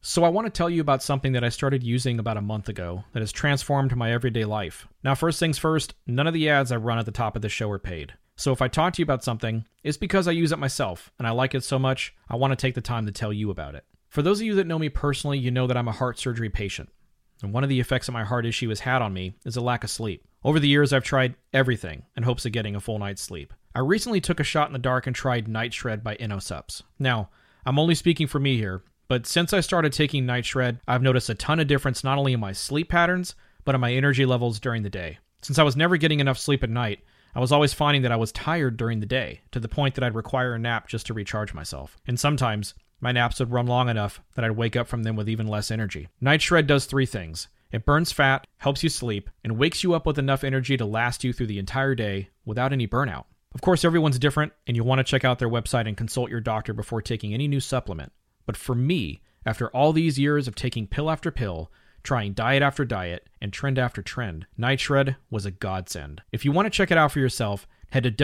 So I want to tell you about something that I started using about a month ago that has transformed my everyday life. Now, first things first, none of the ads I run at the top of the show are paid. So if I talk to you about something, it's because I use it myself, and I like it so much, I want to take the time to tell you about it. For those of you that know me personally, you know that I'm a heart surgery patient. And one of the effects that my heart issue has had on me is a lack of sleep. Over the years, I've tried everything in hopes of getting a full night's sleep. I recently took a shot in the dark and tried Night Shred by InnoSupps. Now, I'm only speaking for me here, but since I started taking Night Shred, I've noticed a ton of difference not only in my sleep patterns, but in my energy levels during the day. Since I was never getting enough sleep at night, I was always finding that I was tired during the day, to the point that I'd require a nap just to recharge myself. And sometimes, my naps would run long enough that I'd wake up from them with even less energy. Night Shred does three things. It burns fat, helps you sleep, and wakes you up with enough energy to last you through the entire day without any burnout. Of course, everyone's different, and you'll want to check out their website and consult your doctor before taking any new supplement. But for me, after all these years of taking pill after pill, trying diet after diet, and trend after trend, Night Shred was a godsend. If you want to check it out for yourself, head to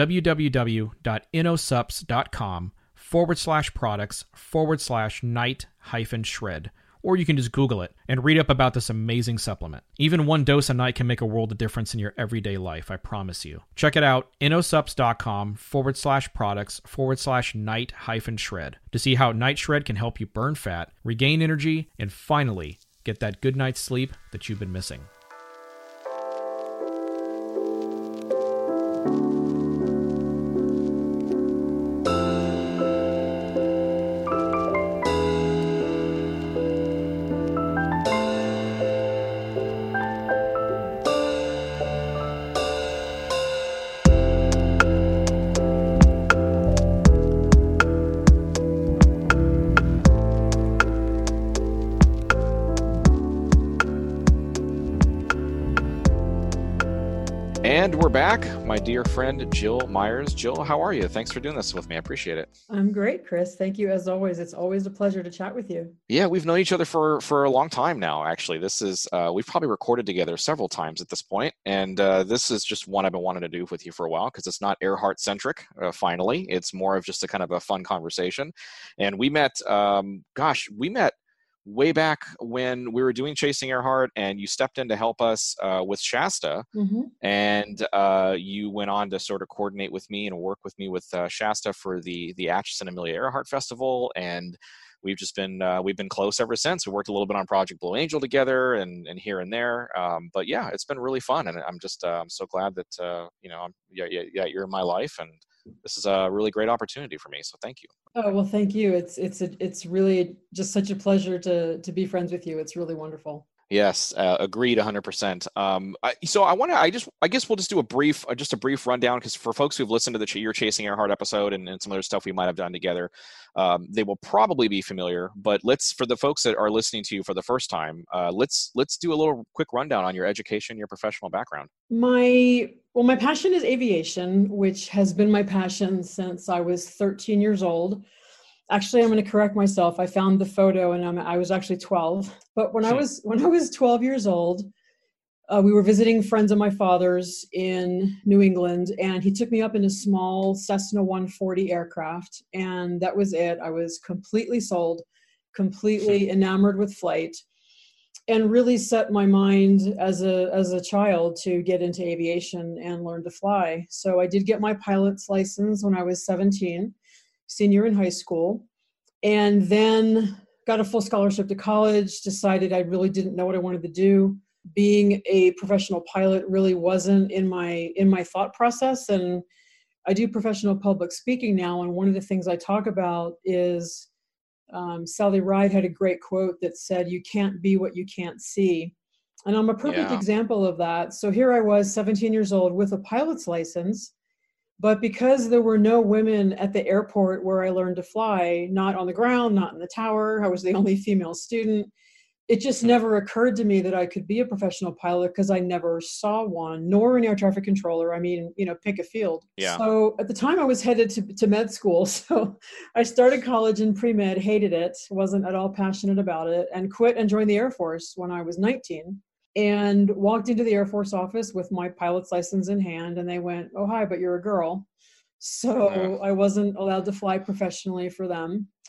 www.innosupps.com/products/night-shred. Or you can just Google it and read up about this amazing supplement. Even one dose a night can make a world of difference in your everyday life, I promise you. Check it out, innosupps.com/products/night-shred to see how Night Shred can help you burn fat, regain energy, and finally get that good night's sleep that you've been missing. And we're back. My dear friend, Jill Myers. Jill, how are you? Thanks for doing this with me. I appreciate it. I'm great, Chris. Thank you as always. It's always a pleasure to chat with you. Yeah, we've known each other for a long time now, actually. This is, we've probably recorded together several times at this point, and this is just one I've been wanting to do with you for a while because it's not Earhart-centric, finally. It's more of just a kind of a fun conversation. And we met, we met way back when we were doing Chasing Earhart, and you stepped in to help us with Shasta, and you went on to sort of coordinate with me and work with me with Shasta for the Atchison Amelia Earhart Festival, and we've just been we've been close ever since. We worked a little bit on Project Blue Angel together, and here and there. But yeah, it's been really fun, and I'm just I'm so glad that you're in my life, and this is a really great opportunity for me. So thank you. Oh, well, thank you. It's really just such a pleasure to be friends with you. It's really wonderful. Yes, agreed 100%. I guess we'll just do a brief rundown, because for folks who've listened to the You're Chasing Earhart episode and some other stuff we might have done together, they will probably be familiar. But for the folks that are listening to you for the first time, let's do a little quick rundown on your education, your professional background. My passion is aviation, which has been my passion since I was 13 years old. Actually, I'm going to correct myself. I found the photo and I was actually 12. But when I was 12 years old, we were visiting friends of my father's in New England, and he took me up in a small Cessna 140 aircraft, and that was it. I was completely sold, completely enamored with flight, and really set my mind as a child to get into aviation and learn to fly. So I did get my pilot's license when I was 17. Senior in high school, and then got a full scholarship to college, decided I really didn't know what I wanted to do. Being a professional pilot really wasn't in my thought process, and I do professional public speaking now, and one of the things I talk about is Sally Ride had a great quote that said, "You can't be what you can't see." And I'm a perfect example of that. So here I was, 17 years old with a pilot's license, but because there were no women at the airport where I learned to fly, not on the ground, not in the tower, I was the only female student, it just never occurred to me that I could be a professional pilot because I never saw one, nor an air traffic controller. I mean, pick a field. Yeah. So at the time I was headed to med school. So I started college in pre-med, hated it, wasn't at all passionate about it, and quit and joined the Air Force when I was 19. And walked into the Air Force office with my pilot's license in hand, and they went, "Oh, hi, but you're a girl." So I wasn't allowed to fly professionally for them.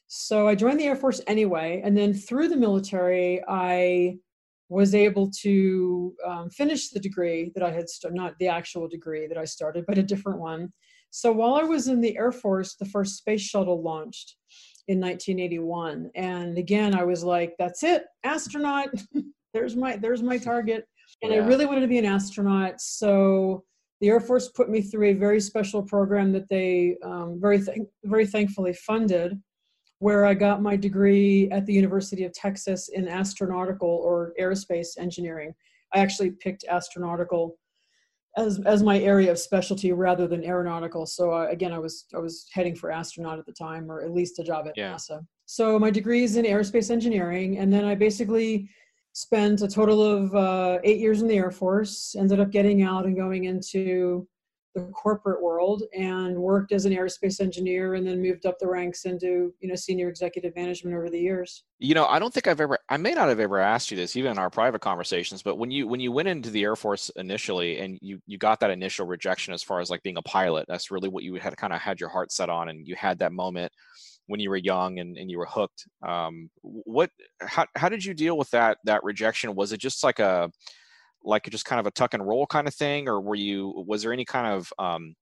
So I joined the Air Force anyway. And then through the military, I was able to finish the degree that I had started, not the actual degree that I started, but a different one. So while I was in the Air Force, the first space shuttle launched in 1981. And again, I was like, that's it, astronaut. there's my target. And I really wanted to be an astronaut. So the Air Force put me through a very special program that they very thankfully funded, where I got my degree at the University of Texas in astronautical or aerospace engineering. I actually picked astronautical as my area of specialty rather than aeronautical. So again, I was heading for astronaut at the time, or at least a job at NASA. So my degree is in aerospace engineering, and then I basically spent a total of 8 years in the Air Force, ended up getting out and going into the corporate world and worked as an aerospace engineer, and then moved up the ranks into, senior executive management over the years. I don't think I may not have ever asked you this, even in our private conversations, but when you went into the Air Force initially and you got that initial rejection as far as like being a pilot, that's really what you had kind of had your heart set on, and you had that moment when you were young and you were hooked. How did you deal with that rejection? Was it just like just kind of a tuck and roll kind of thing, or was there any kind of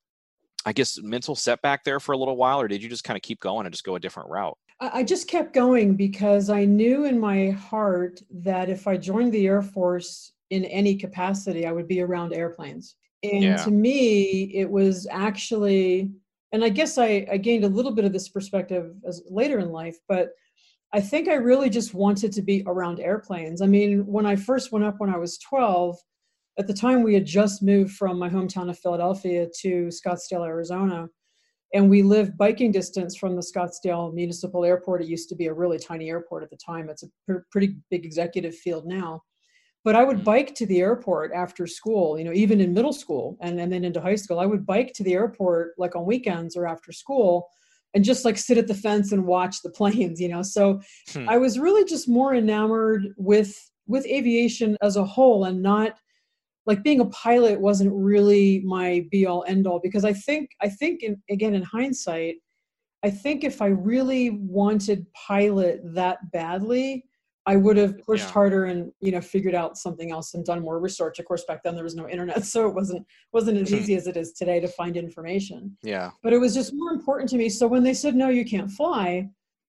mental setback there for a little while, or did you just kind of keep going and just go a different route? I just kept going because I knew in my heart that if I joined the Air Force in any capacity, I would be around airplanes. And to me, it was actually, and I guess I gained a little bit of this perspective as later in life, but I think I really just wanted to be around airplanes. I mean, when I first went up when I was 12, at the time we had just moved from my hometown of Philadelphia to Scottsdale, Arizona, and we lived biking distance from the Scottsdale Municipal Airport. It used to be a really tiny airport at the time. It's a pretty big executive field now. But I would bike to the airport after school, even in middle school and then into high school. I would bike to the airport like on weekends or after school and just like sit at the fence and watch the planes, So I was really just more enamored with aviation as a whole, and not like being a pilot wasn't really my be all end all, because I think again, in hindsight, I think if I really wanted pilot that badly, I would have pushed harder and, figured out something else and done more research. Of course, back then there was no internet, so it wasn't as easy as it is today to find information. Yeah. But it was just more important to me. So when they said, no, you can't fly,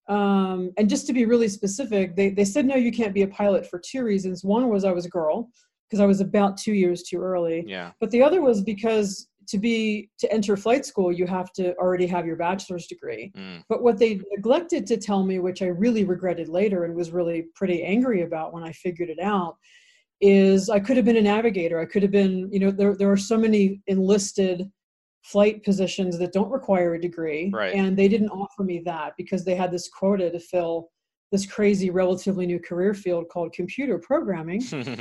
and just to be really specific, they said, no, you can't be a pilot for two reasons. One was I was a girl, because I was about 2 years too early. Yeah. But the other was because to enter flight school, you have to already have your bachelor's degree. But what they neglected to tell me, which I really regretted later and was really pretty angry about when I figured it out, is I could have been a navigator. I could have been, there are so many enlisted flight positions that don't require a degree. Right. And they didn't offer me that because they had this quota to fill this crazy, relatively new career field called computer programming.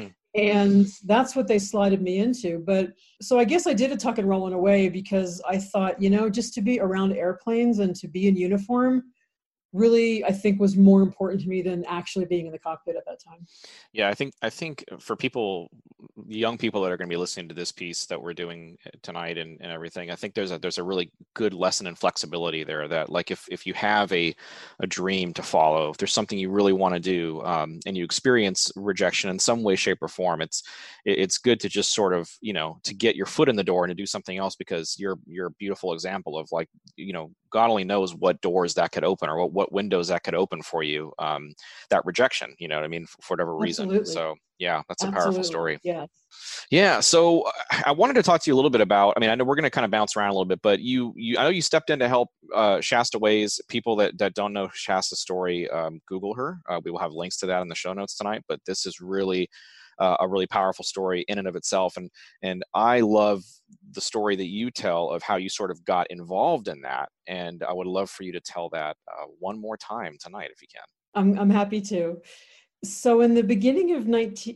And that's what they slotted me into. But so I guess I did a tuck and roll in a way, because I thought, just to be around airplanes and to be in uniform really, I think, was more important to me than actually being in the cockpit at that time. Yeah, I think for people, young people that are going to be listening to this piece that we're doing tonight and everything, I think there's a really good lesson in flexibility there, that like if you have a dream to follow, if there's something you really want to do, and you experience rejection in some way, shape, or form, it's good to just sort of, to get your foot in the door and to do something else, because you're a beautiful example of, like, God only knows what doors that could open, or what windows that could open for you, that rejection, you know what I mean, for whatever reason. Absolutely. So yeah, that's a powerful story. Yeah. Yeah. So I wanted to talk to you a little bit about, I know we're going to kind of bounce around a little bit, but I know you stepped in to help Shasta Ways. People that don't know Shasta's story, Google her. We will have links to that in the show notes tonight, but this is really a really powerful story in and of itself. And I love the story that you tell of how you sort of got involved in that. And I would love for you to tell that one more time tonight, if you can. I'm happy to. So in the beginning of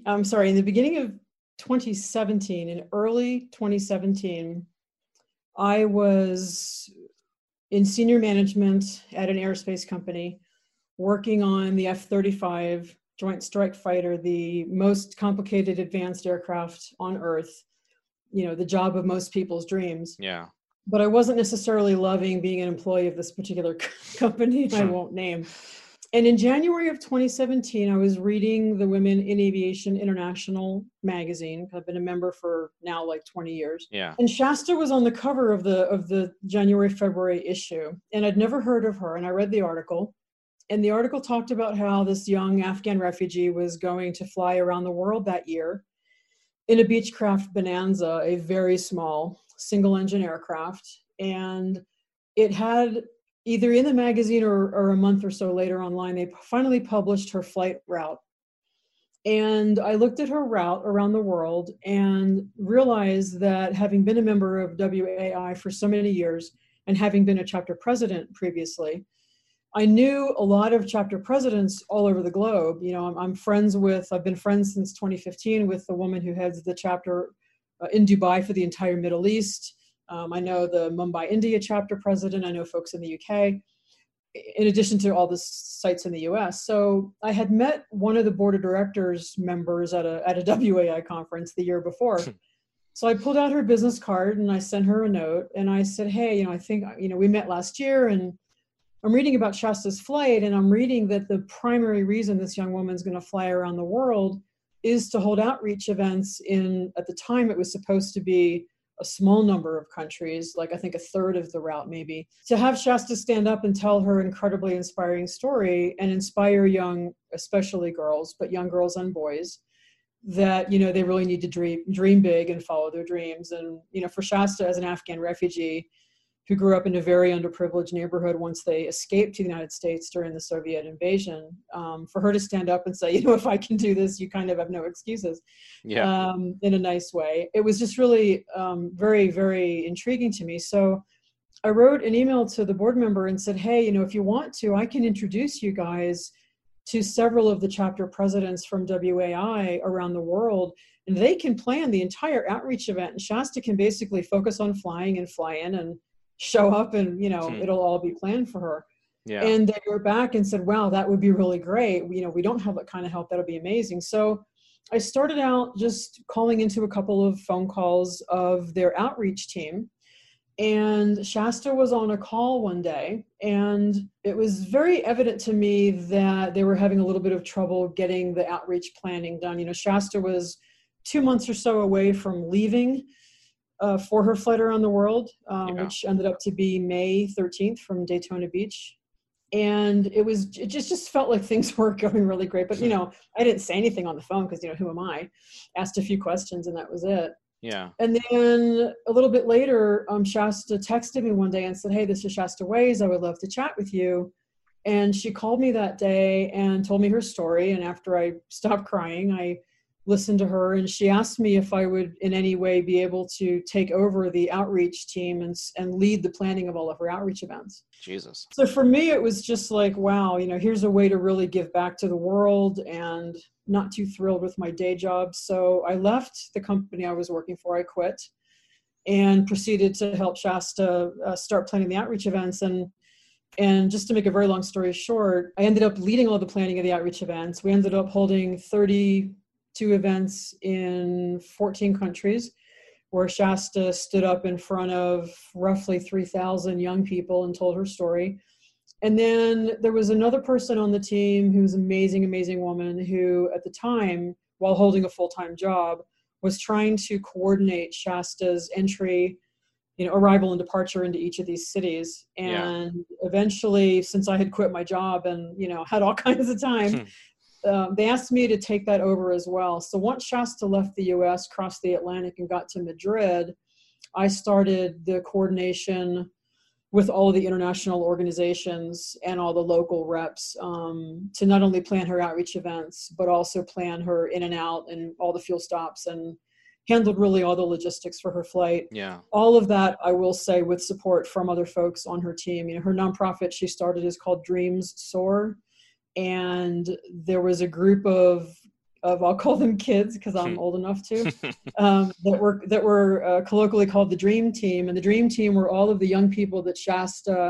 2017, in early 2017, I was in senior management at an aerospace company working on the F-35 Joint Strike Fighter, the most complicated advanced aircraft on Earth, the job of most people's dreams. Yeah. but I wasn't necessarily loving being an employee of this particular company I won't name. And in January of 2017, I was reading the Women in Aviation International magazine. I've been a member for now like 20 years. Yeah. And Shasta was on the cover of the January, February issue. And I'd never heard of her. And I read the article. And the article talked about how this young Afghan refugee was going to fly around the world that year in a Beechcraft Bonanza, a very small single-engine aircraft. And it had, either in the magazine or a month or so later online, they finally published her flight route. And I looked at her route around the world and realized that, having been a member of WAI for so many years and having been a chapter president previously, I knew a lot of chapter presidents all over the globe. You know, I've been friends since 2015 with the woman who heads the chapter in Dubai for the entire Middle East. I know the Mumbai, India chapter president. I know folks in the UK, in addition to all the sites in the US. So I had met one of the board of directors members at a WAI conference the year before. So I pulled out her business card and I sent her a note and I said, hey, I think, we met last year and I'm reading about Shasta's flight, and I'm reading that the primary reason this young woman's going to fly around the world is to hold outreach events at the time it was supposed to be a small number of countries, like I think a third of the route maybe, to have Shasta stand up and tell her incredibly inspiring story and inspire young, especially girls, but young girls and boys, that, they really need to dream big and follow their dreams. And, for Shasta as an Afghan refugee who grew up in a very underprivileged neighborhood once they escaped to the United States during the Soviet invasion, for her to stand up and say, if I can do this, you kind of have no excuses, in a nice way. It was just really very, very intriguing to me. So I wrote an email to the board member and said, hey, if you want to, I can introduce you guys to several of the chapter presidents from WAI around the world, and they can plan the entire outreach event. And Shasta can basically focus on flying and fly in and show up, and it'll all be planned for her. And they were back and said, wow, that would be really great. We don't have that kind of help. That'll be amazing. So I started out just calling into a couple of phone calls of their outreach team, and Shasta was on a call one day, and it was very evident to me that they were having a little bit of trouble getting the outreach planning done. Shasta was 2 months or so away from leaving for her flight around the world, which ended up to be May 13th from Daytona Beach. And it just felt like things were going really great. But, I didn't say anything on the phone because, who am I? Asked a few questions and that was it. Yeah. And then a little bit later, Shasta texted me one day and said, hey, this is Shasta Ways. I would love to chat with you. And she called me that day and told me her story. And after I stopped crying, I listened to her, and she asked me if I would in any way be able to take over the outreach team and lead the planning of all of her outreach events. Jesus. So for me, it was just like, wow, here's a way to really give back to the world, and not too thrilled with my day job. So I left the company I was working for. I quit and proceeded to help Shasta start planning the outreach events. And just to make a very long story short, I ended up leading all the planning of the outreach events. We ended up holding 32 events in 14 countries, where Shasta stood up in front of roughly 3,000 young people and told her story. And then there was another person on the team who was an amazing, amazing woman who, at the time, while holding a full-time job, was trying to coordinate Shasta's entry, arrival and departure into each of these cities. And eventually, since I had quit my job and, had all kinds of time, they asked me to take that over as well. So once Shasta left the US, crossed the Atlantic, and got to Madrid, I started the coordination with all of the international organizations and all the local reps to not only plan her outreach events, but also plan her in and out and all the fuel stops, and handled really all the logistics for her flight. Yeah. All of that, I will say, with support from other folks on her team. Her nonprofit she started is called Dreams Soar. And there was a group of I'll call them kids because I'm old enough to, that were colloquially called the Dream Team. And the Dream Team were all of the young people that Shasta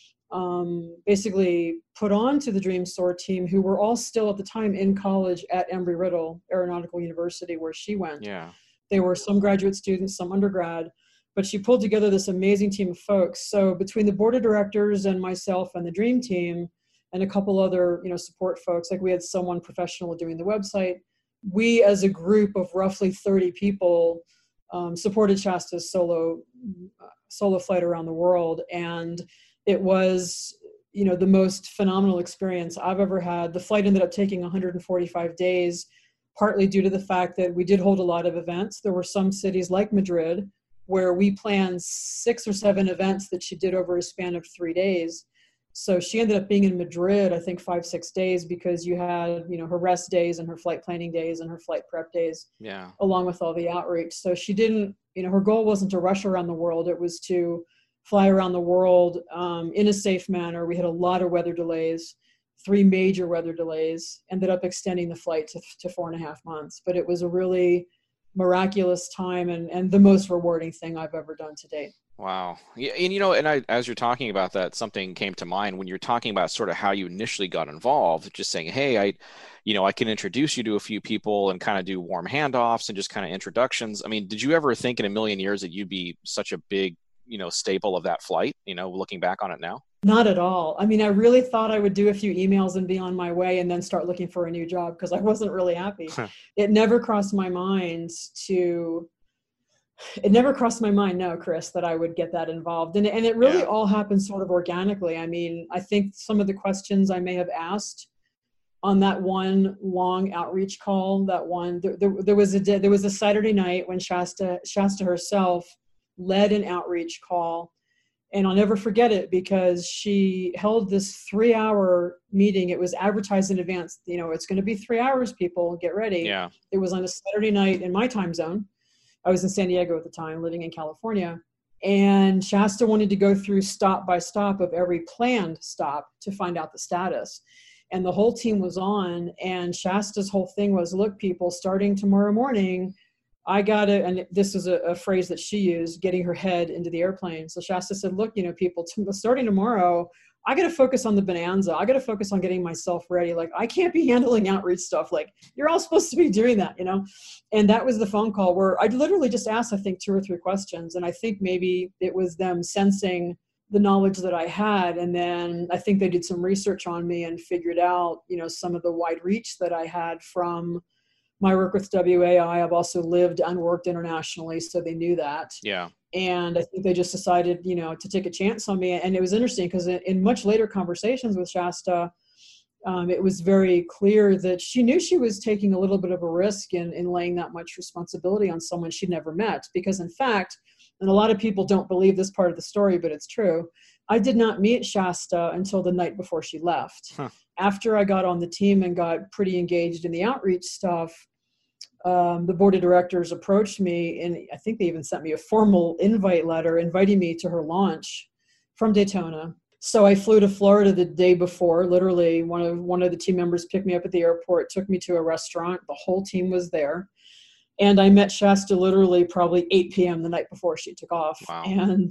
basically put on to the Dream Soar team, who were all still at the time in college at Embry-Riddle Aeronautical University, where she went. Yeah. They were some graduate students, some undergrad. but she pulled together this amazing team of folks. So between the board of directors and myself and the dream team and a couple other, support folks, like we had someone professional doing the website, we as a group of roughly 30 people supported Shasta's solo flight around the world. And it was, the most phenomenal experience I've ever had. The flight ended up taking 145 days, partly due to the fact that we did hold a lot of events. There were some cities like Madrid where we planned 6 or 7 events that she did over a span of 3 days. So she ended up being in Madrid, I think 5-6 days, because you had, her rest days and her flight planning days and her flight prep days, along with all the outreach. So she didn't, her goal wasn't to rush around the world. It was to fly around the world in a safe manner. We had a lot of weather delays, 3 major weather delays, ended up extending the flight to 4.5 months. But it was a really miraculous time and the most rewarding thing I've ever done to date. Wow. Yeah, and as you're talking about that, something came to mind when you're talking about sort of how you initially got involved, just saying, hey, I can introduce you to a few people and kind of do warm handoffs and just kind of introductions. I mean, did you ever think in a million years that you'd be such a big, staple of that flight, looking back on it now? Not at all. I mean, I really thought I would do a few emails and be on my way and then start looking for a new job because I wasn't really happy. It never crossed my mind no, Chris, that I would get that involved. And it really all happened sort of organically. I mean, I think some of the questions I may have asked on that one long outreach call, there was a Saturday night when Shasta herself led an outreach call. And I'll never forget it because she held this 3-hour meeting. It was advertised in advance. It's going to be 3 hours, people, get ready. Yeah. It was on a Saturday night in my time zone. I was in San Diego at the time, living in California. And Shasta wanted to go through stop by stop of every planned stop to find out the status. And the whole team was on. And Shasta's whole thing was, look, people, starting tomorrow morning, and this is a phrase that she used, getting her head into the airplane. So Shasta said, look, people, starting tomorrow, I got to focus on the bonanza. I got to focus on getting myself ready. Like, I can't be handling outreach stuff. Like, you're all supposed to be doing that, And that was the phone call where I literally just asked, I think, 2 or 3 questions. And I think maybe it was them sensing the knowledge that I had. And then I think they did some research on me and figured out, some of the wide reach that I had from my work with WAI. I've also lived and worked internationally, so they knew that. Yeah. And I think they just decided, to take a chance on me. And it was interesting because in much later conversations with Shasta, it was very clear that she knew she was taking a little bit of a risk in laying that much responsibility on someone she'd never met. Because in fact, and a lot of people don't believe this part of the story, but it's true, I did not meet Shasta until the night before she left. Huh. After I got on the team and got pretty engaged in the outreach stuff, the board of directors approached me, and I think they even sent me a formal invite letter inviting me to her launch from Daytona. So I flew to Florida the day before. Literally, one of the team members picked me up at the airport, took me to a restaurant. The whole team was there. And I met Shasta literally probably 8 p.m. the night before she took off. Wow. And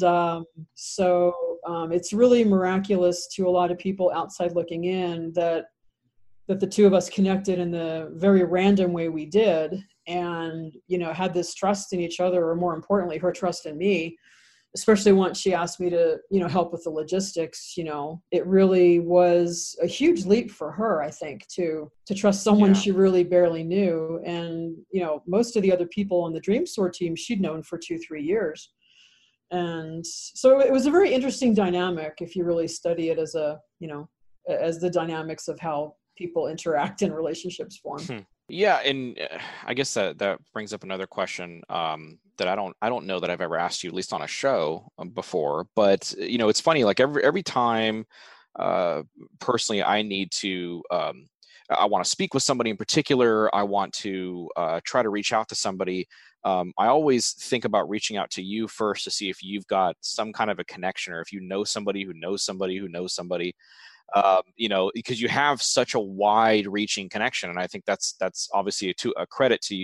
so it's really miraculous to a lot of people outside looking in that the two of us connected in the very random way we did, and, had this trust in each other, or more importantly, her trust in me, especially once she asked me to, help with the logistics. It really was a huge leap for her, I think, to trust someone she really barely knew. And, most of the other people on the Dream Store team, she'd known for 2-3 years. And so it was a very interesting dynamic if you really study it as as the dynamics of how people interact and relationships form. Yeah, and I guess that brings up another question that I don't know that I've ever asked you, at least on a show before. But it's funny. Like every time, personally, I need to. I want to speak with somebody in particular. I want to try to reach out to somebody. I always think about reaching out to you first to see if you've got some kind of a connection, or if you know somebody who knows somebody who knows somebody. Because you have such a wide-reaching connection, and I think that's obviously a credit to you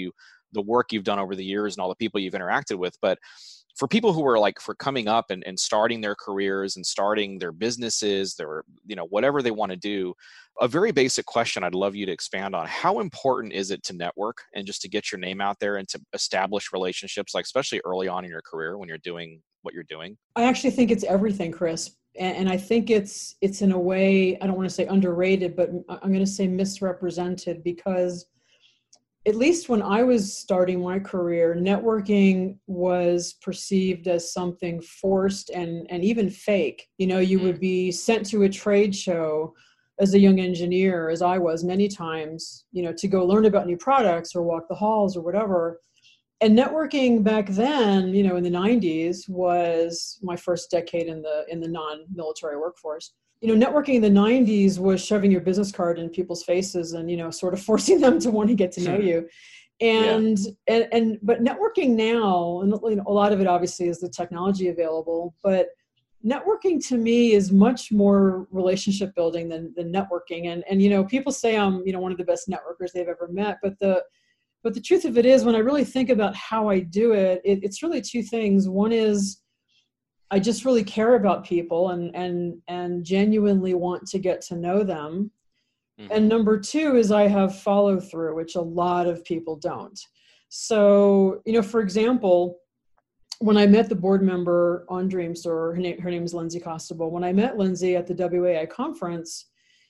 the work you've done over the years and all the people you've interacted with. But for people who are like for coming up and starting their careers and starting their businesses, their, whatever they want to do, a very basic question I'd love you to expand on: how important is it to network and just to get your name out there and to establish relationships, like especially early on in your career when you're doing what you're doing? I actually think it's everything, Chris. And I think it's in a way, I don't want to say underrated, but I'm going to say misrepresented, because at least when I was starting my career, networking was perceived as something forced and even fake. You would be sent to a trade show as a young engineer, as I was many times, to go learn about new products or walk the halls or whatever. And networking back then, in the 90s, was my first decade in the non-military workforce. Networking in the 90s was shoving your business card in people's faces and, sort of forcing them to want to get to know you. And, but networking now, and a lot of it obviously is the technology available, but networking to me is much more relationship building than networking. And, people say I'm, one of the best networkers they've ever met, but the truth of it is, when I really think about how I do it, it's really two things. One is I just really care about people and genuinely want to get to know them. Mm-hmm. And number two is I have follow through, which a lot of people don't. So, for example, when I met the board member on Dreamstore, her name is Lindsay Costable. When I met Lindsay at the WAI conference,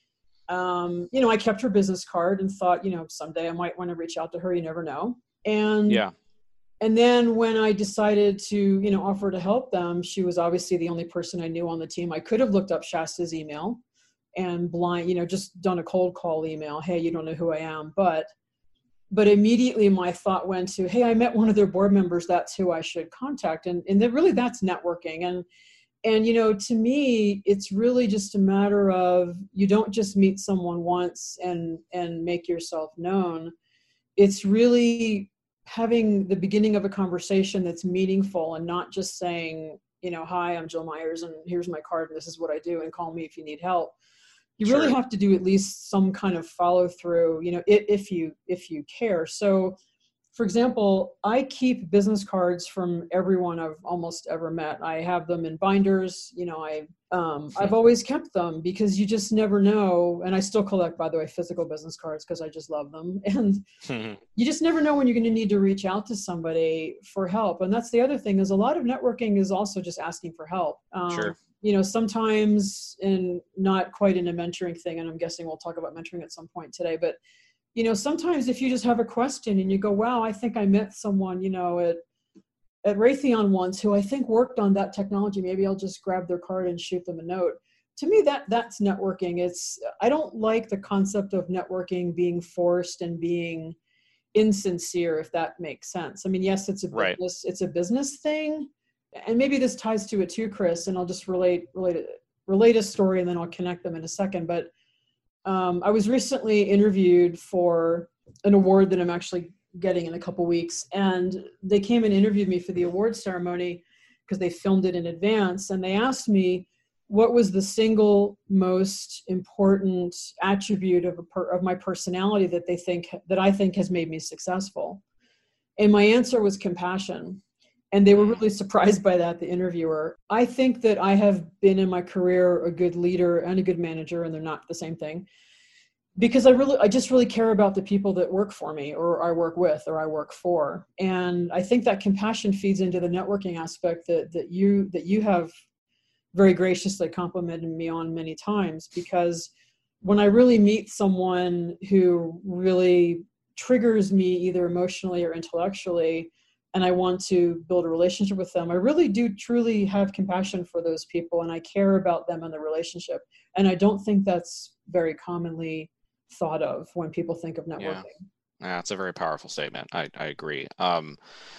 I kept her business card and thought, someday I might want to reach out to her. You never know. And then when I decided to, offer to help them, she was obviously the only person I knew on the team. I could have looked up Shasta's email and just done a cold call email. Hey, you don't know who I am. But immediately my thought went to, hey, I met one of their board members. That's who I should contact. And really that's networking. And, to me, it's really just a matter of, you don't just meet someone once and make yourself known. It's really having the beginning of a conversation that's meaningful and not just saying, hi, I'm Jill Myers and here's my card and this is what I do and call me if you need help. You Sure. really have to do at least some kind of follow through, if you care. So, for example, I keep business cards from everyone I've almost ever met. I have them in binders. I've always kept them because you just never know. And I still collect, by the way, physical business cards because I just love them. And you just never know when you're going to need to reach out to somebody for help. And that's the other thing, is a lot of networking is also just asking for help. Sure. Sometimes, and not quite in a mentoring thing, and I'm guessing we'll talk about mentoring at some point today, but sometimes if you just have a question and you go, wow, I think I met someone, at Raytheon once who I think worked on that technology. Maybe I'll just grab their card and shoot them a note. To me, that's networking. I don't like the concept of networking being forced and being insincere, if that makes sense. I mean, yes, it's a business, Right. It's a business thing. And maybe this ties to it too, Chris, and I'll just relate a story and then I'll connect them in a second. But I was recently interviewed for an award that I'm actually getting in a couple weeks, and they came and interviewed me for the award ceremony because they filmed it in advance, and they asked me what was the single most important attribute of my personality that I think has made me successful, and my answer was compassion. And they were really surprised by that, the interviewer. I think that I have been in my career a good leader and a good manager, and they're not the same thing, because I just really care about the people that work for me, or I work with, or I work for. And I think that compassion feeds into the networking aspect that you have very graciously complimented me on many times, because when I really meet someone who really triggers me either emotionally or intellectually, and I want to build a relationship with them, I really do truly have compassion for those people, and I care about them and the relationship. And I don't think that's very commonly thought of when people think of networking. Yeah, it's a very powerful statement. I agree. And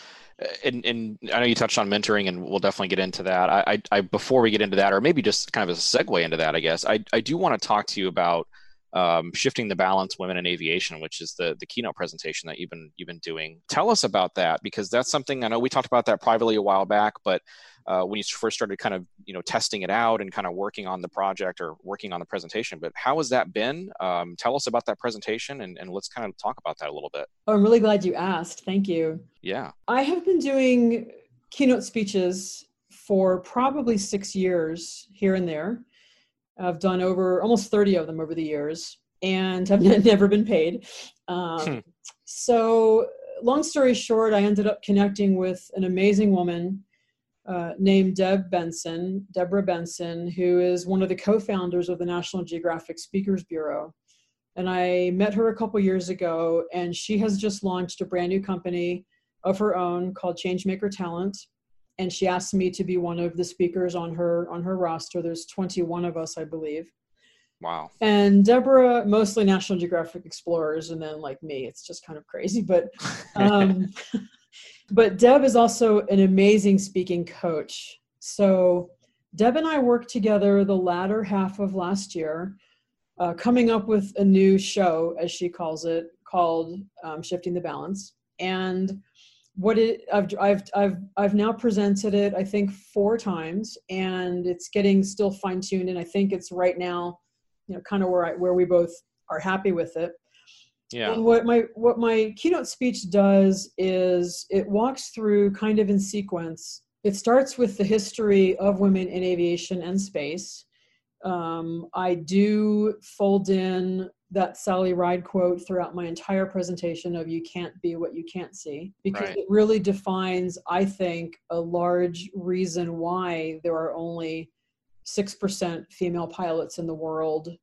I know you touched on mentoring, and we'll definitely get into that. I before we get into that, or maybe just kind of as a segue into that, I guess, I do want to talk to you about Shifting the Balance, Women in Aviation, which is the keynote presentation that you've been doing. Tell us about that, because that's something, I know we talked about that privately a while back, but when you first started kind of, testing it out and kind of working on the project or working on the presentation, but how has that been? Tell us about that presentation, and let's kind of talk about that a little bit. Oh, I'm really glad you asked. Thank you. Yeah. I have been doing keynote speeches for probably 6 years here and there. I've done over almost 30 of them over the years and have never been paid. So long story short, I ended up connecting with an amazing woman named Deborah Benson, who is one of the co-founders of the National Geographic Speakers Bureau. And I met her a couple years ago, and she has just launched a brand new company of her own called Changemaker Talent. And she asked me to be one of the speakers on her roster. There's 21 of us, I believe. Wow. And Deborah, mostly National Geographic explorers, and then like me, it's just kind of crazy. But but Deb is also an amazing speaking coach. So Deb and I worked together the latter half of last year, coming up with a new show, as she calls it, called Shifting the Balance. And I've now presented it, I think 4 times, and it's getting still fine tuned. And I think it's right now, kind of where we both are happy with it. Yeah. And what my keynote speech does is it walks through kind of in sequence. It starts with the history of women in aviation and space. I do fold in that Sally Ride quote throughout my entire presentation of "You can't be what you can't see," because Right. It really defines, I think, a large reason why there are only 6% female pilots in the world,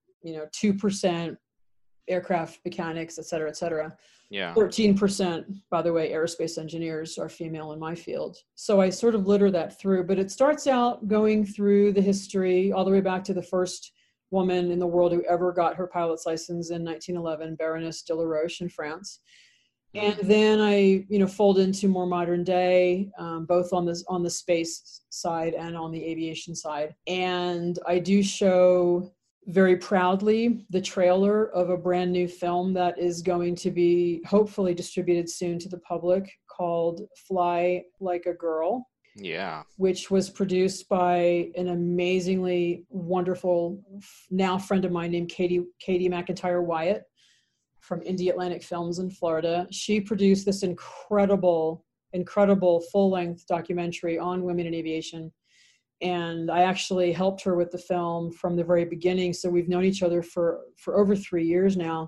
2% aircraft mechanics, et cetera, et cetera. Yeah. 13%, by the way, aerospace engineers are female in my field. So I sort of litter that through, but it starts out going through the history all the way back to the first woman in the world who ever got her pilot's license in 1911, Baroness de la Roche in France. And then I, fold into more modern day, both on the space side and on the aviation side. And I do show very proudly the trailer of a brand new film that is going to be hopefully distributed soon to the public, called Fly Like a Girl. Yeah. Which was produced by an amazingly wonderful now friend of mine named Katie McIntyre Wyatt from Indie Atlantic Films in Florida. She produced this incredible full-length documentary on women in aviation. And I actually helped her with the film from the very beginning. So we've known each other for over 3 years now.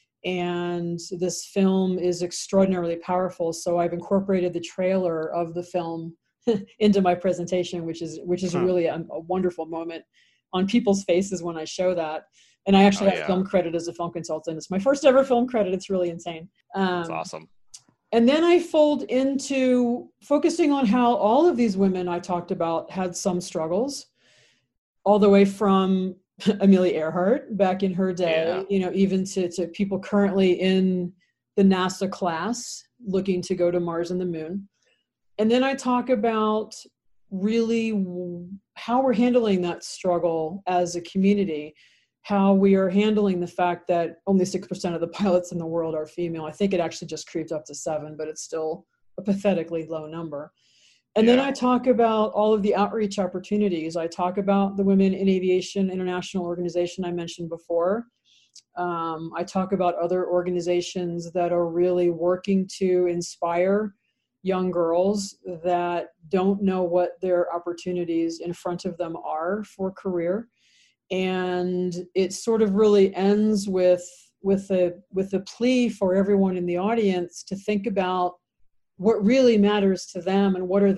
And this film is extraordinarily powerful. So I've incorporated the trailer of the film into my presentation, which is really a wonderful moment on people's faces when I show that. And I actually have film credit as a film consultant. It's my first ever film credit. It's really insane. That's awesome. And then I fold into focusing on how all of these women I talked about had some struggles, all the way from Amelia Earhart back in her day, even to people currently in the NASA class looking to go to Mars and the Moon. And then I talk about really how we're handling that struggle as a community, how we are handling the fact that only 6% of the pilots in the world are female. I think it actually just creeped up to 7, but it's still a pathetically low number. And then I talk about all of the outreach opportunities. I talk about the Women in Aviation International Organization I mentioned before. I talk about other organizations that are really working to inspire young girls that don't know what their opportunities in front of them are for career. And it sort of really ends with a plea for everyone in the audience to think about what really matters to them and what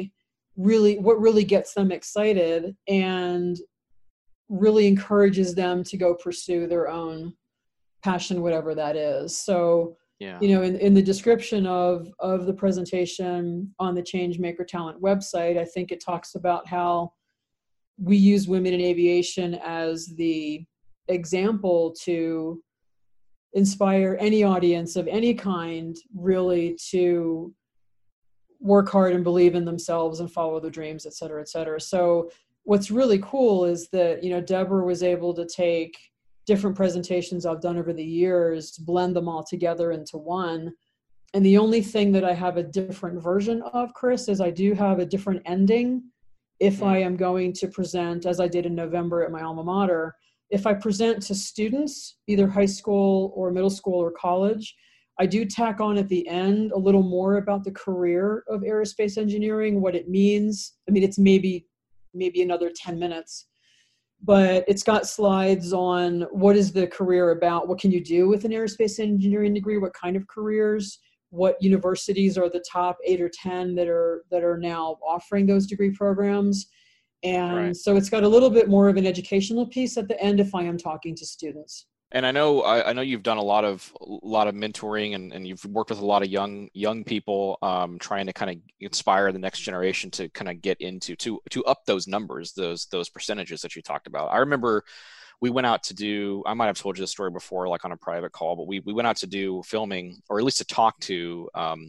really gets them excited, and really encourages them to go pursue their own passion, whatever that is. So, in the description of the presentation on the Changemaker Talent website, I think it talks about how we use women in aviation as the example to inspire any audience of any kind really to work hard and believe in themselves and follow their dreams, et cetera, et cetera. So what's really cool is that, Deborah was able to take different presentations I've done over the years to blend them all together into one. And the only thing that I have a different version of, Chris, is I do have a different ending if I am going to present, as I did in November at my alma mater. If I present to students, either high school or middle school or college, I do tack on at the end a little more about the career of aerospace engineering, what it means. I mean, it's maybe another 10 minutes, but it's got slides on what is the career about, what can you do with an aerospace engineering degree, what kind of careers, what universities are the top 8 or 10 that are now offering those degree programs. And so it's got a little bit more of an educational piece at the end if I am talking to students. And I know you've done a lot of mentoring, and you've worked with a lot of young people, trying to kind of inspire the next generation to kind of get into to up those numbers, those percentages that you talked about. I remember we went out to do, I might have told you this story before, like on a private call, but we went out to do filming, or at least to talk to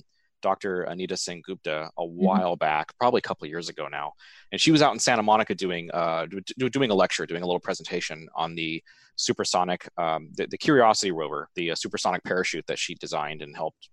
Dr. Anita Singh Gupta a while back, probably a couple of years ago now. And she was out in Santa Monica doing a lecture, doing a little presentation on the supersonic, the Curiosity rover, the supersonic parachute that she designed and helped,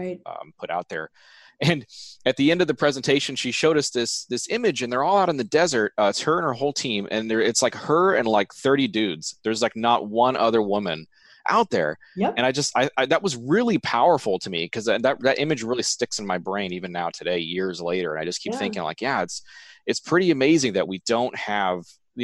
put out there. And at the end of the presentation, she showed us this image, and they're all out in the desert. It's her and her whole team, and it's like her and like 30 dudes. There's like not one other woman out there. Yep. And I that was really powerful to me, because that image really sticks in my brain even now today, years later. And I just keep thinking like, it's pretty amazing that we don't have,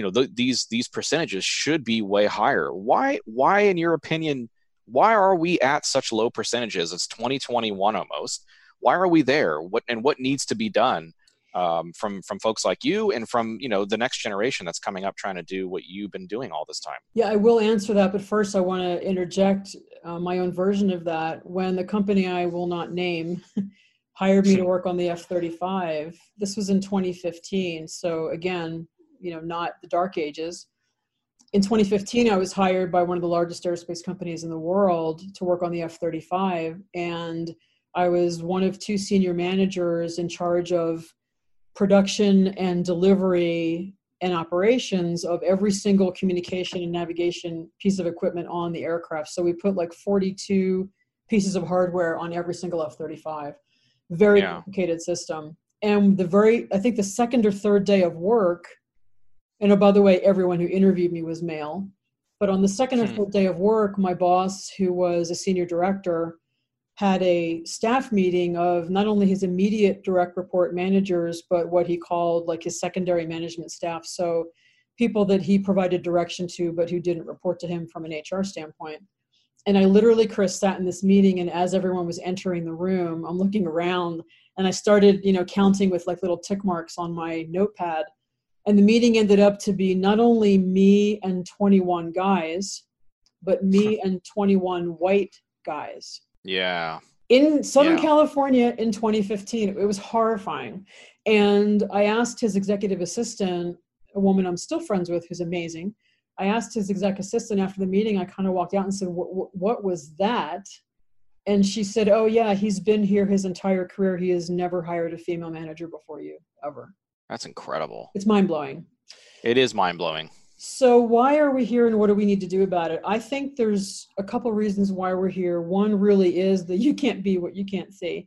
these percentages should be way higher. Why in your opinion, why are we at such low percentages? It's 2021 almost. Why are we there? What needs to be done from folks like you and from the next generation that's coming up trying to do what you've been doing all this time? Yeah, I will answer that, but first I want to interject my own version of that. When the company I will not name hired me to work on the F-35, this was in 2015. So again, not the dark ages. In 2015, I was hired by one of the largest aerospace companies in the world to work on the F-35, and I was one of 2 senior managers in charge of production and delivery and operations of every single communication and navigation piece of equipment on the aircraft. So we put like 42 pieces of hardware on every single F-35. Very complicated system. And I think the second or third day of work, and oh, by the way, everyone who interviewed me was male, but on the second or third day of work, my boss, who was a senior director, had a staff meeting of not only his immediate direct report managers, but what he called like his secondary management staff. So people that he provided direction to, but who didn't report to him from an HR standpoint. And I literally, Chris, sat in this meeting, and as everyone was entering the room, I'm looking around, and I started, counting with like little tick marks on my notepad. And the meeting ended up to be not only me and 21 guys, but me and 21 white guys. Yeah. In Southern California in 2015. It was horrifying. And I asked his executive assistant, a woman I'm still friends with who's amazing. I asked his exec assistant after the meeting, I kind of walked out and said, what was that? And she said, oh yeah, he's been here his entire career. He has never hired a female manager before you, ever. That's incredible. It's mind-blowing. It is mind-blowing. So why are we here, and what do we need to do about it? I think there's a couple reasons why we're here. One really is that you can't be what you can't see.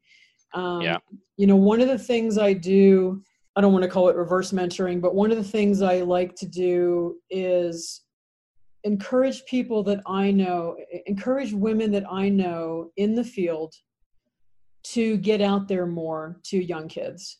One of the things I do, I don't want to call it reverse mentoring, but one of the things I like to do is encourage people that I know, encourage women that I know in the field to get out there more to young kids.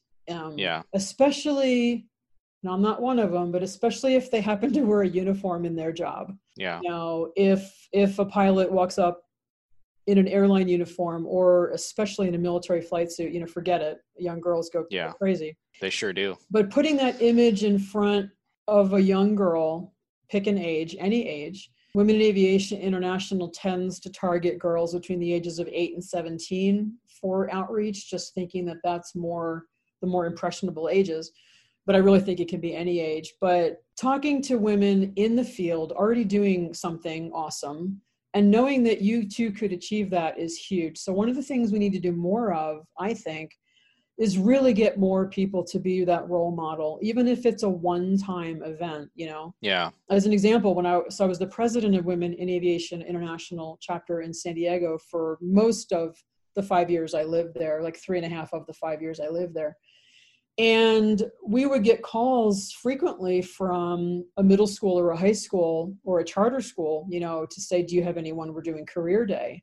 Especially, now I'm not one of them, but especially if they happen to wear a uniform in their job. Yeah. If a pilot walks up in an airline uniform, or especially in a military flight suit, forget it. Young girls go crazy. They sure do. But putting that image in front of a young girl, pick an age, any age. Women in Aviation International tends to target girls between the ages of 8 and 17 for outreach, just thinking that that's the more impressionable ages. But I really think it can be any age. But talking to women in the field, already doing something awesome, and knowing that you too could achieve that is huge. So one of the things we need to do more of, I think, is really get more people to be that role model, even if it's a one-time event, you know? Yeah. As an example, I was the president of Women in Aviation International chapter in San Diego for most of the 5 years I lived there, like 3.5 of the 5 years I lived there. And we would get calls frequently from a middle school or a high school or a charter school, you know, to say, do you have anyone? We're doing career day.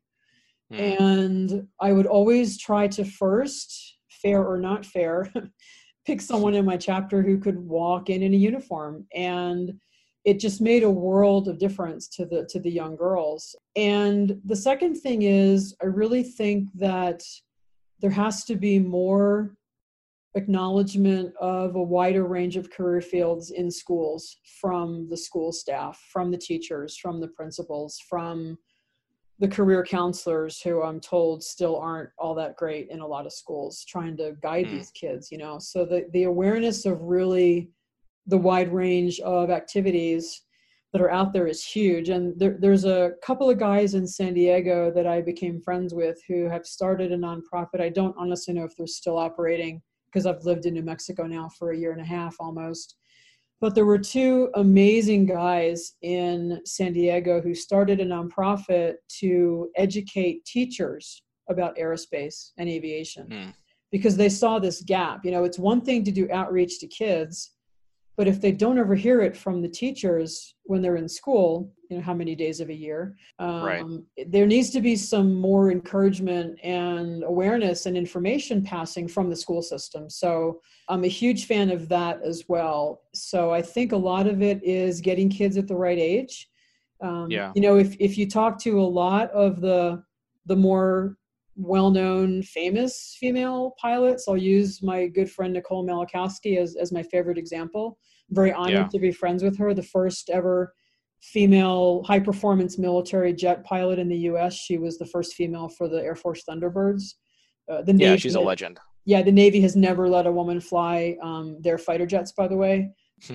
And I would always try to first, fair or not fair, pick someone in my chapter who could walk in a uniform. And it just made a world of difference to the young girls. And the second thing is, I really think that there has to be more acknowledgement of a wider range of career fields in schools, from the school staff, from the teachers, from the principals, from the career counselors, who I'm told still aren't all that great in a lot of schools, trying to guide these kids, you know. So the awareness of really the wide range of activities that are out there is huge. And there's a couple of guys in San Diego that I became friends with who have started a nonprofit. I don't honestly know if they're still operating, because I've lived in New Mexico now for 1.5 years almost. But there were two amazing guys in San Diego who started a nonprofit to educate teachers about aerospace and aviation, because they saw this gap. You know, it's one thing to do outreach to kids, but if they don't ever hear it from the teachers when they're in school, you know, how many days of a year, Right. There needs to be some more encouragement and awareness and information passing from the school system. So I'm a huge fan of that as well. So I think a lot of it is getting kids at the right age. You know, if you talk to a lot of the more well-known, famous female pilots, I'll use my good friend Nicole Malachowski as my favorite example. I'm very honored to be friends with her. The first ever female high-performance military jet pilot in the U.S. She was the first female for the Air Force Thunderbirds. The Navy, she's a legend. Yeah, the Navy has never let a woman fly their fighter jets, by the way.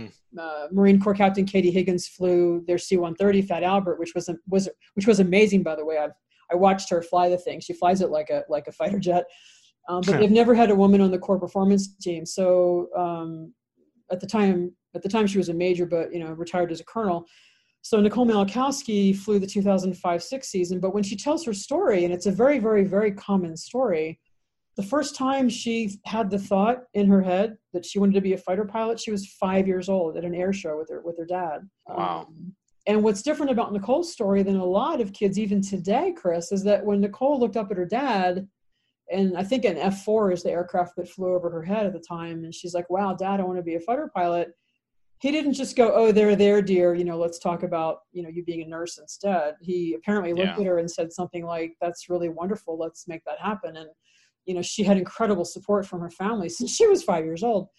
Marine Corps Captain Katie Higgins flew their C-130 Fat Albert, which was amazing, by the way. I watched her fly the thing. She flies it like a fighter jet. But they've never had a woman on the Corps performance team. So at the time she was a major, but, you know, retired as a colonel. So Nicole Malachowski flew the 2005-06 season. But when she tells her story, and it's a very, very, very common story, the first time she had the thought in her head that she wanted to be a fighter pilot, she was 5 years old at an air show with her dad. Wow. And what's different about Nicole's story than a lot of kids even today, Chris, is that when Nicole looked up at her dad, and I think an F-4 is the aircraft that flew over her head at the time, and she's like, wow, Dad, I want to be a fighter pilot. He didn't just go, oh, there, dear, you know, let's talk about, you know, you being a nurse instead. He apparently looked at her and said something like, that's really wonderful, let's make that happen. And, you know, she had incredible support from her family since she was 5 years old.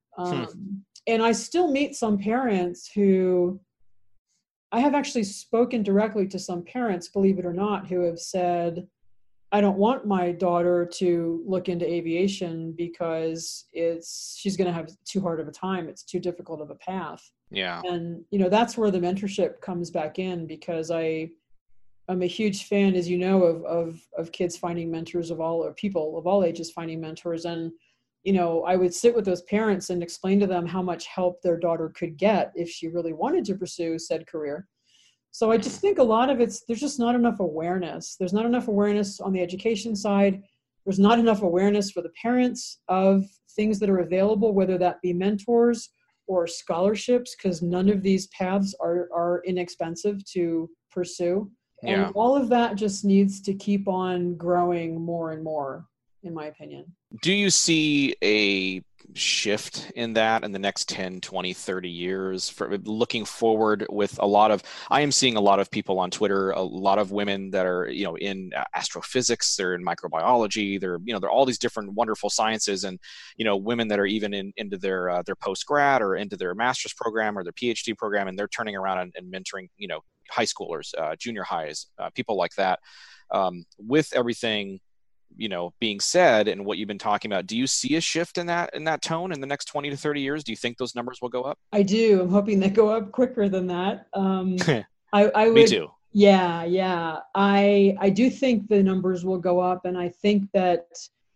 And I still meet some parents who, I have actually spoken directly to some parents, believe it or not, who have said, I don't want my daughter to look into aviation because she's going to have too hard of a time. It's too difficult of a path. Yeah. And, you know, that's where the mentorship comes back in, because I'm a huge fan, as you know, of kids finding mentors or people of all ages finding mentors. And, you know, I would sit with those parents and explain to them how much help their daughter could get if she really wanted to pursue said career. So I just think a lot of there's just not enough awareness. There's not enough awareness on the education side. There's not enough awareness for the parents of things that are available, whether that be mentors or scholarships, because none of these paths are inexpensive to pursue. And all of that just needs to keep on growing more and more, in my opinion. Do you see a shift in that in the next 10, 20, 30 years for looking forward with I am seeing a lot of people on Twitter, a lot of women that are, you know, in astrophysics, they're in microbiology, they're all these different wonderful sciences, and, you know, women that are even into their post-grad or into their master's program or their PhD program, and they're turning around and mentoring, you know, high schoolers, junior highs, people like that. With everything, you know, being said and what you've been talking about, do you see a shift in that tone in the next 20 to 30 years? Do you think those numbers will go up? I do. I'm hoping they go up quicker than that. I would, Me too. Yeah. I do think the numbers will go up. And I think that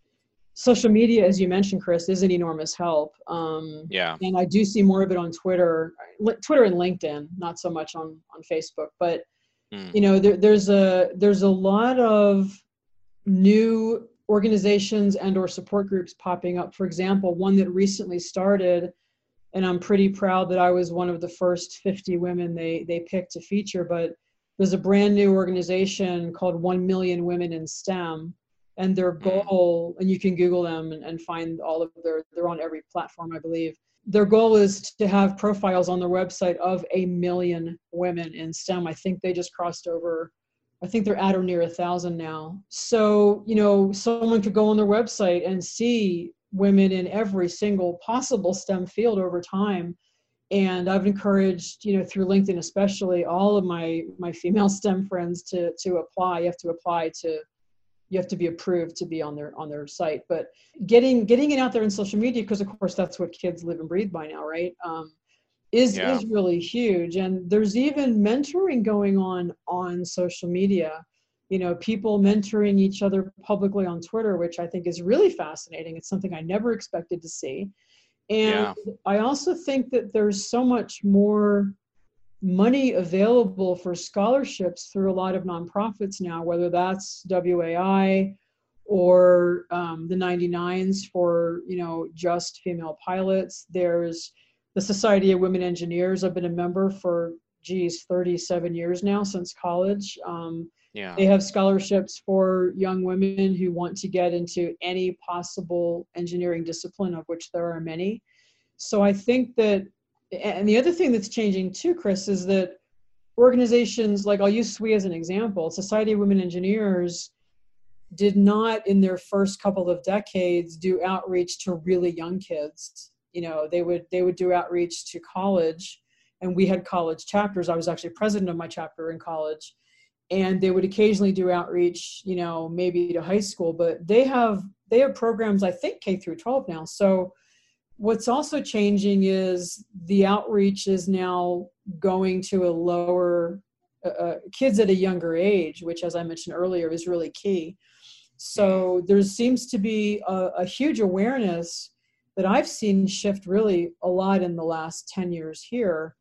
social media, as you mentioned, Chris, is an enormous help. Yeah. And I do see more of it on Twitter and LinkedIn, not so much on Facebook. But Mm. there's a lot of new organizations and or support groups popping up. For example, one that recently started, and I'm pretty proud that I was one of the first 50 women they picked to feature. But there's a brand new organization called 1 Million Women in STEM. And their goal, and you can Google them and find all of they're on every platform, I believe. Their goal is to have profiles on their website of 1 million women in STEM. I think they just crossed over, I think they're at or near 1,000 now. So, someone could go on their website and see women in every single possible STEM field over time. And I've encouraged, through LinkedIn especially, all of my female STEM friends to apply. You have to be approved to be on their site. But getting it out there in social media, because of course that's what kids live and breathe by now, right? Is really huge. And there's even mentoring going on social media. People mentoring each other publicly on Twitter, which I think is really fascinating. It's something I never expected to see. And I also think that there's so much more money available for scholarships through a lot of nonprofits now, whether that's WAI or the 99s for, just female pilots. There's the Society of Women Engineers. I've been a member for, 37 years now, since college. They have scholarships for young women who want to get into any possible engineering discipline, of which there are many. So I think that, and the other thing that's changing too, Chris, is that organizations like, I'll use SWE as an example, Society of Women Engineers did not in their first couple of decades do outreach to really young kids. They would do outreach to college, and we had college chapters. I was actually president of my chapter in college, and they would occasionally do outreach, maybe to high school, but they have programs, I think, K through 12 now. So what's also changing is the outreach is now going to a lower, kids at a younger age, which, as I mentioned earlier, is really key. So there seems to be a huge awareness that I've seen shift really a lot in the last 10 years here,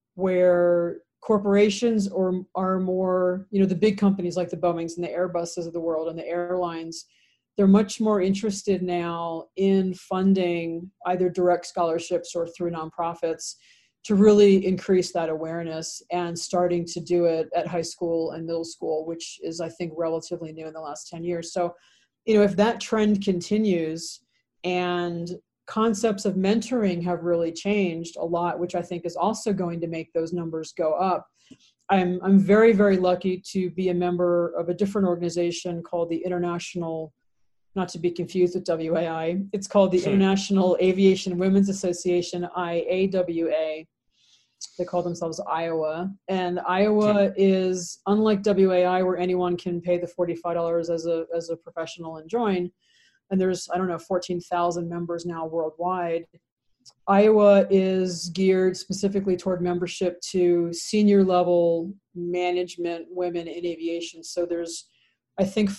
where corporations are more, the big companies like the Boeings and the Airbuses of the world and the airlines, they're much more interested now in funding either direct scholarships or through nonprofits to really increase that awareness, and starting to do it at high school and middle school, which is, I think, relatively new in the last 10 years. So, if that trend continues, and concepts of mentoring have really changed a lot, which I think is also going to make those numbers go up. I'm very, very lucky to be a member of a different organization called the International, not to be confused with WAI. It's called the International Aviation Women's Association, IAWA. They call themselves Iowa. And Iowa is, unlike WAI, where anyone can pay the $45 as a professional and join. And there's, 14,000 members now worldwide. Iowa is geared specifically toward membership to senior level management women in aviation. So there's, I think,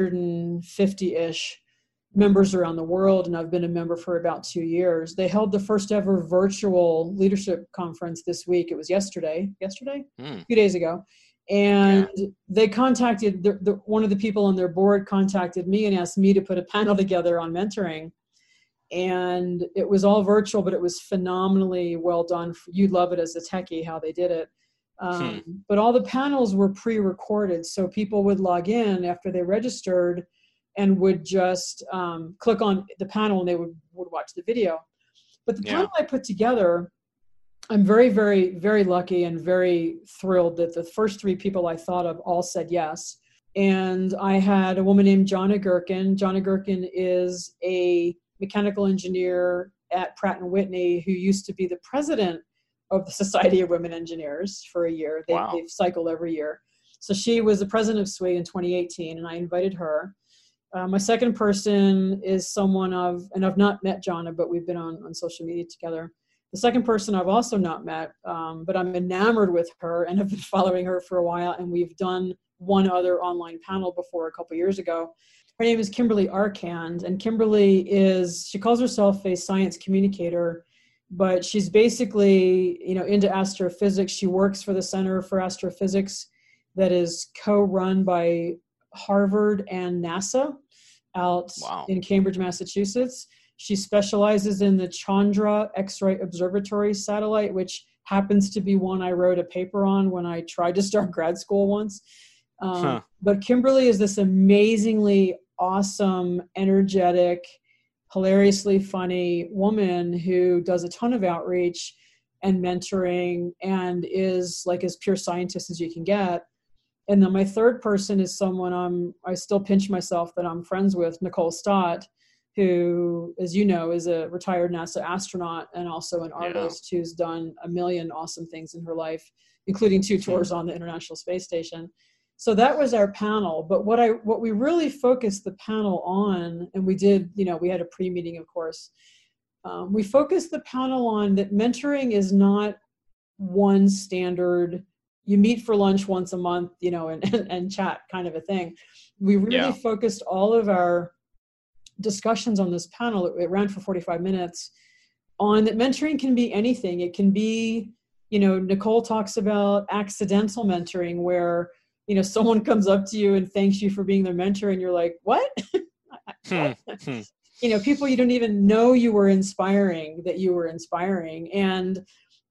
450-ish members around the world, and I've been a member for about 2 years. They held the first ever virtual leadership conference this week. It was yesterday, a few days ago. And they contacted, one of the people on their board contacted me and asked me to put a panel together on mentoring. And it was all virtual, but it was phenomenally well done. You'd love it as a techie, how they did it. But all the panels were pre-recorded, so people would log in after they registered and would just click on the panel, and they would watch the video. But the panel I put together, I'm very, very, very lucky and very thrilled that the first 3 people I thought of all said yes. And I had a woman named Jonna Gherkin. Jonna Gherkin is a mechanical engineer at Pratt & Whitney who used to be the president of the Society of Women Engineers for a year. They cycle every year. So she was the president of SWE in 2018, and I invited her. My second person is someone and I've not met Jonna, but we've been on social media together. The second person I've also not met, but I'm enamored with her and have been following her for a while, and we've done one other online panel before a couple years ago. Her name is Kimberly Arcand, and she calls herself a science communicator, but she's basically, into astrophysics. She works for the Center for Astrophysics that is co-run by Harvard and NASA out in Cambridge, Massachusetts. She specializes in the Chandra X-ray Observatory satellite, which happens to be one I wrote a paper on when I tried to start grad school once. But Kimberly is this amazingly awesome, energetic, hilariously funny woman who does a ton of outreach and mentoring and is like as pure scientist as you can get. And then my third person is someone I still pinch myself that I'm friends with, Nicole Stott, who, as you know, is a retired NASA astronaut and also an artist who's done a million awesome things in her life, including 2 tours on the International Space Station. So that was our panel. But what we really focused the panel on, and we did, we had a pre-meeting, of course. We focused the panel on that mentoring is not one standard, you meet for lunch once a month, and chat kind of a thing. We really focused all of our discussions on this panel. It ran for 45 minutes on that mentoring can be anything. It can be, Nicole talks about accidental mentoring where, someone comes up to you and thanks you for being their mentor and you're like, what? People you don't even know you were inspiring, that you were inspiring. And,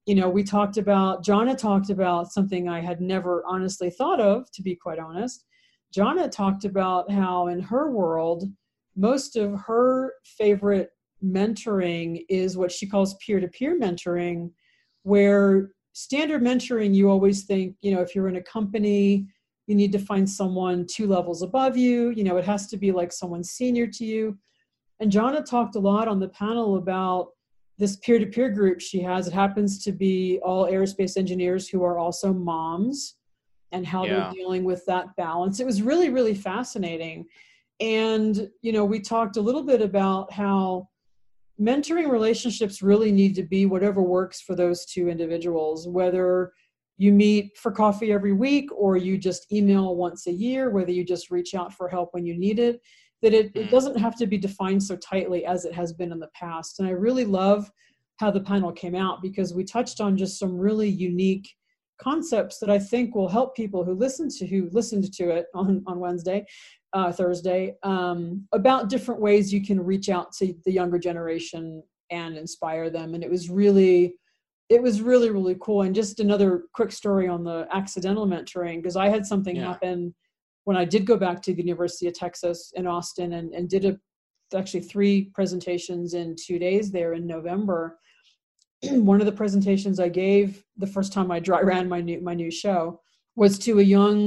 Jonna talked about something I had never honestly thought of, to be quite honest. Jonna talked about how in her world, most of her favorite mentoring is what she calls peer-to-peer mentoring, where standard mentoring, you always think, if you're in a company, you need to find someone 2 levels above you. It has to be like someone senior to you. And Jonna talked a lot on the panel about this peer-to-peer group she has. It happens to be all aerospace engineers who are also moms and how they're dealing with that balance. It was really, really fascinating. And, we talked a little bit about how mentoring relationships really need to be whatever works for those 2 individuals, whether you meet for coffee every week or you just email once a year, whether you just reach out for help when you need it, that it doesn't have to be defined so tightly as it has been in the past. And I really love how the panel came out because we touched on just some really unique concepts that I think will help people who listened to it on Thursday, about different ways you can reach out to the younger generation and inspire them. And it was really, really cool. And just another quick story on the accidental mentoring, because I had something happen when I did go back to the University of Texas in Austin and did actually 3 presentations in 2 days there in November. One of the presentations I gave the first time I dry ran my new show was to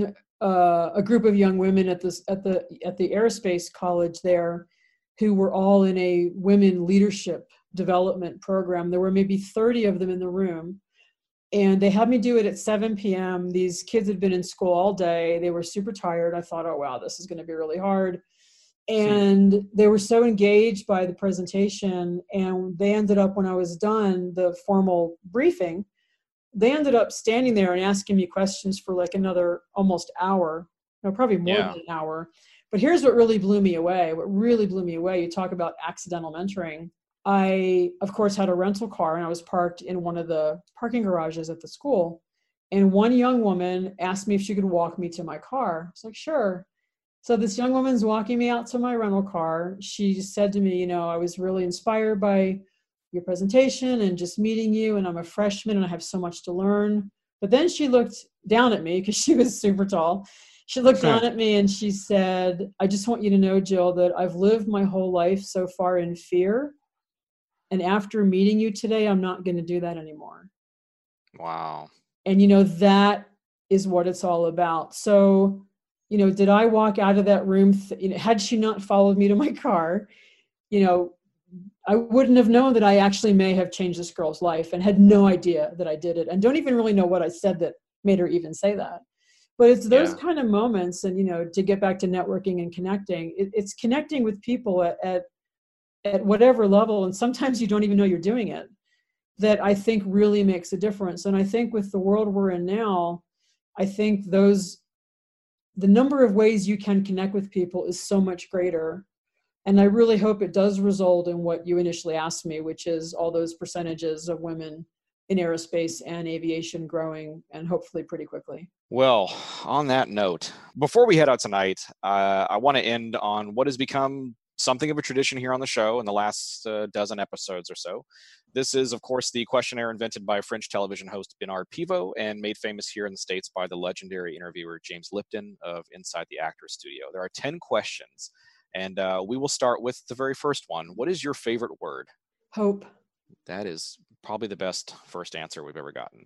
a group of young women at the aerospace college there, who were all in a women leadership development program. There were maybe 30 of them in the room, and they had me do it at 7 p.m. These kids had been in school all day. They were super tired. I thought, oh wow, this is going to be really hard. And they were so engaged by the presentation, and they ended up, when I was done the formal briefing, they ended up standing there and asking me questions for like another almost hour, probably more than an hour. But here's what really blew me away. You talk about accidental mentoring. I, of course, had a rental car and I was parked in one of the parking garages at the school. And one young woman asked me if she could walk me to my car. I was like, sure. So this young woman's walking me out to my rental car. She said to me, I was really inspired by your presentation and just meeting you, and I'm a freshman and I have so much to learn. But then she looked down at me because she was super tall. She looked down at me and she said, I just want you to know, Jill, that I've lived my whole life so far in fear. And after meeting you today, I'm not going to do that anymore. Wow. And, that is what it's all about. So, did I walk out of that room? Had she not followed me to my car, I wouldn't have known that I actually may have changed this girl's life, and had no idea that I did it, and don't even really know what I said that made her even say that. But it's those kind of moments, and to get back to networking and connecting, it's connecting with people at whatever level, and sometimes you don't even know you're doing it, that I think really makes a difference. And I think with the world we're in now, I think those the number of ways you can connect with people is so much greater. And I really hope it does result in what you initially asked me, which is all those percentages of women in aerospace and aviation growing, and hopefully pretty quickly. Well, on that note, before we head out tonight, I want to end on what has become something of a tradition here on the show in the last dozen episodes or so. This is, of course, the questionnaire invented by French television host Bernard Pivot and made famous here in the States by the legendary interviewer James Lipton of Inside the Actors Studio. There are 10 questions, and we will start with the very first one. What is your favorite word? Hope. That is probably the best first answer we've ever gotten.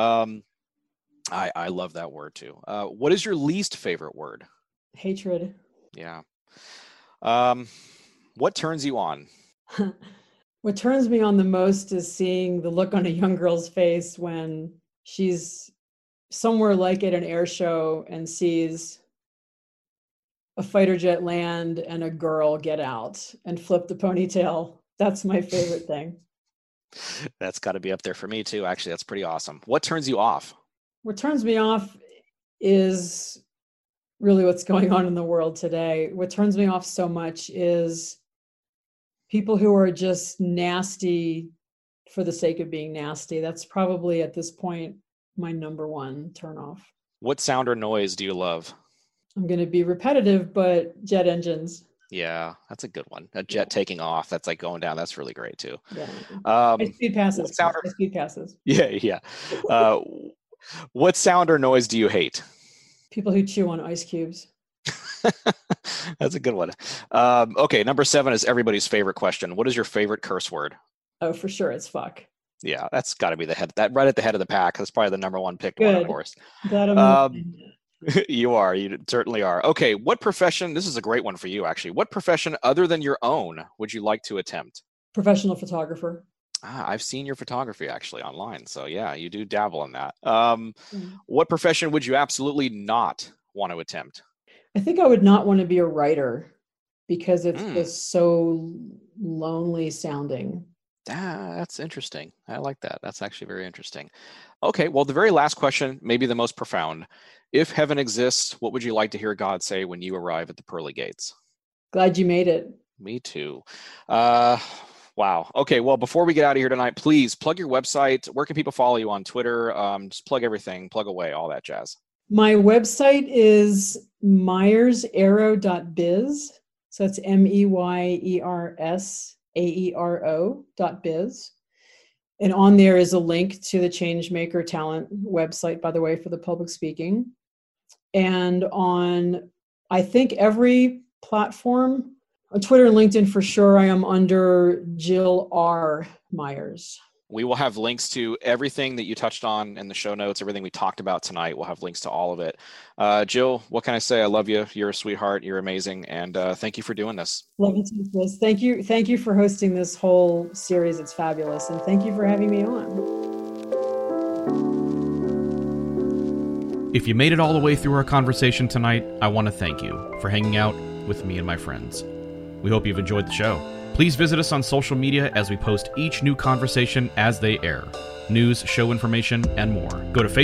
I love that word too. What is your least favorite word? Hatred. Yeah. What turns you on? What turns me on the most is seeing the look on a young girl's face when she's somewhere like at an air show and sees a fighter jet land and a girl get out and flip the ponytail. That's my favorite thing. That's got to be up there for me too. Actually, that's pretty awesome. What turns you off? What turns me off is really what's going on in the world today. What turns me off so much is people who are just nasty for the sake of being nasty. That's probably at this point my number one turnoff. What sound or noise do you love? I'm going to be repetitive, but jet engines. Yeah, that's a good one. A jet taking off. That's like going down. That's really great too. Yeah. Speed passes. Speed passes. Yeah. What sound or noise do you hate? People who chew on ice cubes. That's a good one. Okay, number 7 is everybody's favorite question. What is your favorite curse word? Oh, for sure, it's fuck. Yeah, that's got to be that right at the head of the pack. That's probably the number one pick one, of course. You certainly are. Okay, what profession, this is a great one for you actually. What profession other than your own would you like to attempt? Professional photographer. I've seen your photography actually online. So yeah, you do dabble in that. What profession would you absolutely not want to attempt? I think I would not want to be a writer because it's just so lonely sounding. That's interesting. I like that. That's actually very interesting. Okay, well, the very last question, maybe the most profound. If heaven exists, what would you like to hear God say when you arrive at the pearly gates? Glad you made it. Me too. Wow. Okay, well, before we get out of here tonight, please plug your website. Where can people follow you on Twitter? Just plug everything, plug away, all that jazz. My website is meyersaero.biz. So it's MEYERSAERO.biz. And on there is a link to the Changemaker Talent website, by the way, for the public speaking. And on, I think, every platform, on Twitter and LinkedIn for sure, I am under Jill R. Myers. We will have links to everything that you touched on in the show notes, everything we talked about tonight. We'll have links to all of it. Jill, what can I say? I love you. You're a sweetheart. You're amazing. And thank you for doing this. Love you too, Chris. Thank you. Thank you for hosting this whole series. It's fabulous. And thank you for having me on. If you made it all the way through our conversation tonight, I want to thank you for hanging out with me and my friends. We hope you've enjoyed the show. Please visit us on social media as we post each new conversation as they air. News, show information, and more. Go to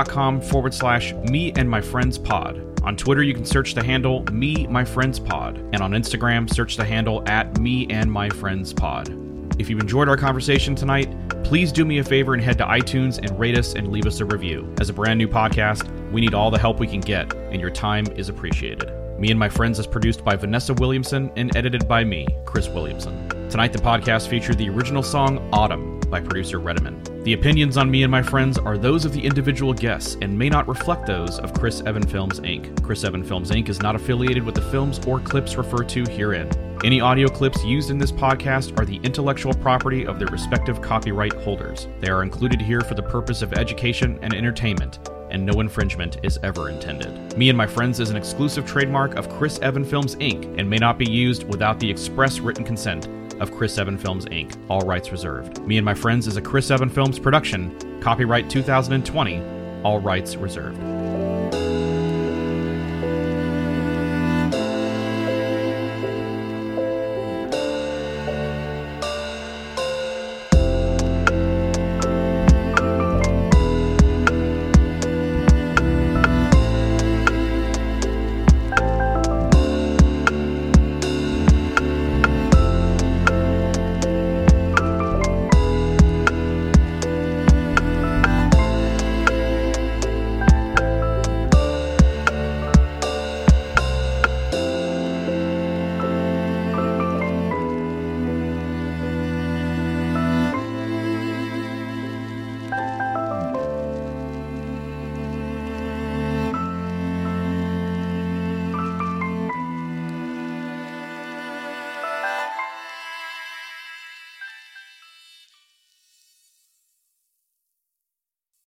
facebook.com/MeAndMyFriendsPod. On Twitter, you can search the handle MeMyFriendsPod. And on Instagram, search the handle @MeAndMyFriendsPod. If you've enjoyed our conversation tonight, please do me a favor and head to iTunes and rate us and leave us a review. As a brand new podcast, we need all the help we can get, and your time is appreciated. Me and My Friends is produced by Vanessa Williamson and edited by me, Chris Williamson. Tonight, the podcast featured the original song Autumn by producer Rediman. The opinions on Me and My Friends are those of the individual guests and may not reflect those of Chris Evan Films, Inc. Chris Evan Films, Inc. is not affiliated with the films or clips referred to herein. Any audio clips used in this podcast are the intellectual property of their respective copyright holders. They are included here for the purpose of education and entertainment, and no infringement is ever intended. Me and My Friends is an exclusive trademark of Chris Evan Films, Inc. and may not be used without the express written consent of Chris Evan Films, Inc. All rights reserved. Me and My Friends is a Chris Evan Films production. Copyright 2020. All rights reserved.